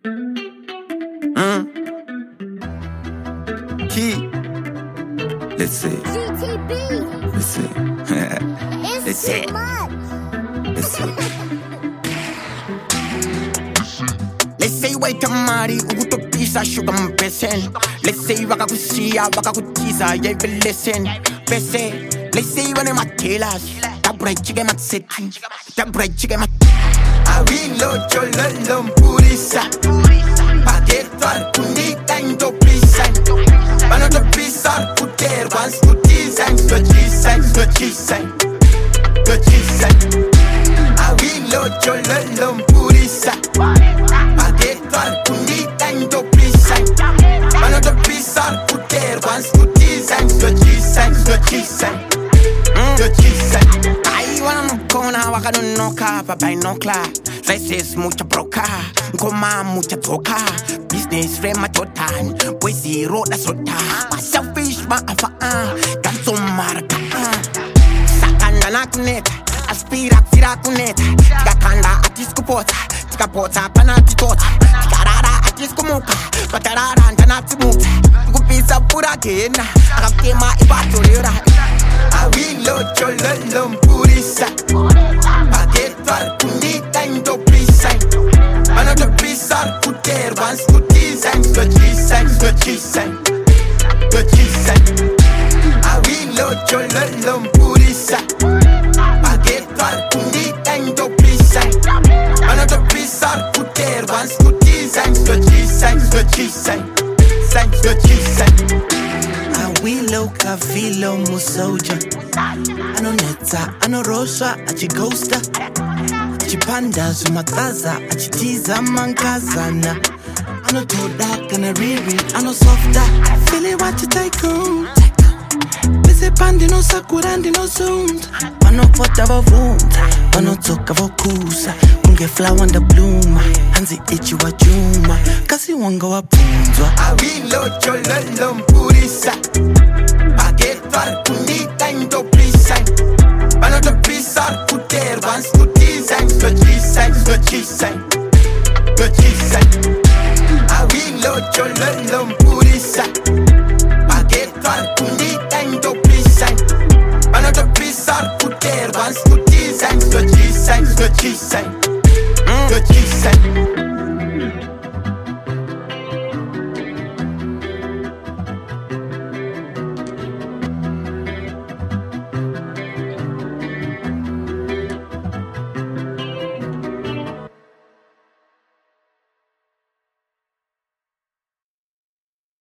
Key. Let's see. GTB. Let's see. It's Let's too see. much. Let's see. Let's say wait a mari ukutopisa sugar mpesen. Let's say wakakusia wakakutiza yeah you listen. Pese. Let's say when I'm at tailors. That bright chicken at city. That bright chicken at I will load your lulum purisa. Paqueto al punita in the prison. But not the prison put there once to design. The G-sign. I will load your lulum purisa. Paqueto al punita in the prison. But not the prison put there once to design. The G-sign. I wanna go now, I don't know car, but I no class. Faces mucha broca, coma mucha toca. Business rema totan, boy zero da sota. My selfish ma afa, canto marca. Sakanda na kuneta, aspira kuneta. Kakanda atisku pota, tika pota panati tota. Karara atisku muka, patarara antanati muta. Kupisa pura kena, akakema ibatorira. I will load your lulum purisa. Paqueto al punita in the prison. Another prison put there once to design. The G-sign. I will load your lulum purisa. Paqueto al punita in the prison. Another prison put there once to design. The G-sign. Wiloka vilo musoja ano neta ano rosha achikosta achipanda zumataza achitiza mankazana ano toda kana riri ano softa feel it what you take home bese pandi no sakurandi no zoomed pano fota vavunta pano toka vokusa unge flower and the bloom hanzi ichi wa juma kasi wanga wapunzwa I will load your lulum purisa. Paqueto al punita in the prison. But not the prison put there once to design. The G-sign. I will load your lulum purisa. Paqueto al punita in the prison. But not the prison put there once to design. The G-sign.